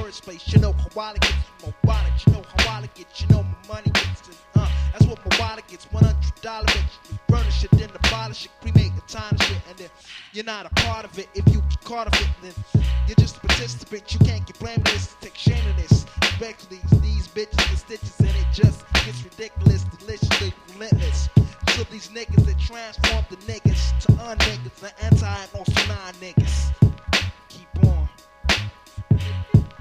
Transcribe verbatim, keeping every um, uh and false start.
first place. You know how I get my wallet. You know how I get. You know my money gets. Uh, that's what my wallet gets. One hundred dollars. Furnish it, then abolish it, cremate the time shit, and then you're not a part of it. If you caught of it, then you're just a participant. You can't get blamed for this. Take shame in this. Especially these bitches and stitches, and it just gets ridiculous, deliciously relentless. So these niggas that transform the niggas to un-niggas, the anti and also non-niggas.